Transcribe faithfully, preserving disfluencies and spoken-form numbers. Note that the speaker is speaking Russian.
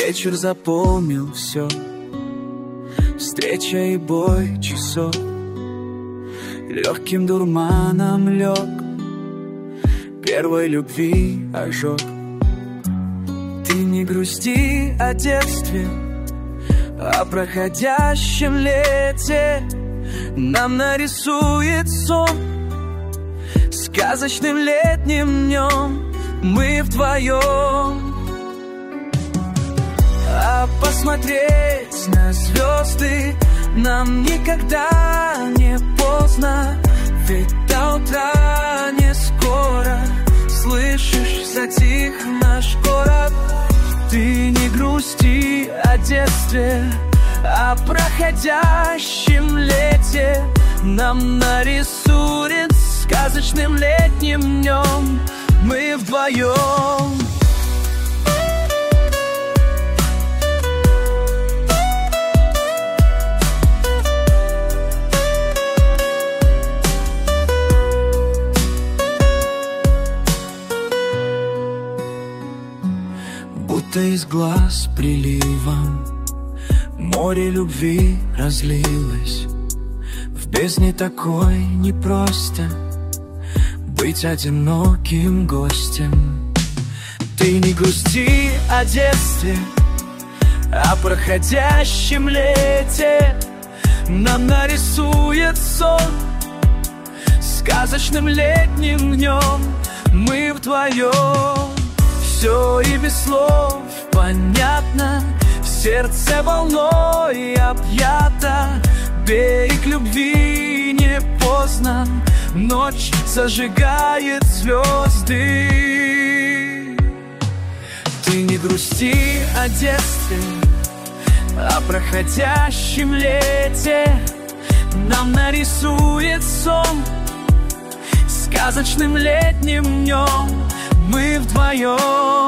вечер заполнил все, встреча и бой часов, легким дурманом лег первой любви ожог. Ты не грусти о детстве, о проходящем лете. Нам нарисует сон сказочным летним днем мы вдвоем. А посмотреть на звезды нам никогда не поздно, ведь до утра не скоро. Слышишь, затих наш город. Ты не грусти о детстве, о проходящем лете. Нам нарисует сказочным летним днем мы вдвоем. Будто из глаз приливом море любви разлилось. В бездне такой непросто быть одиноким гостем. Ты не грусти о детстве, о проходящем лете. Нам нарисует сон сказочным летним днем мы вдвоем. Все и без слов понятно, сердце волной объято. Берег любви не познан, ночь зажигает звезды. Ты не грусти о детстве, о проходящем лете. Нам нарисует сон сказочным летним днем мы вдвоем.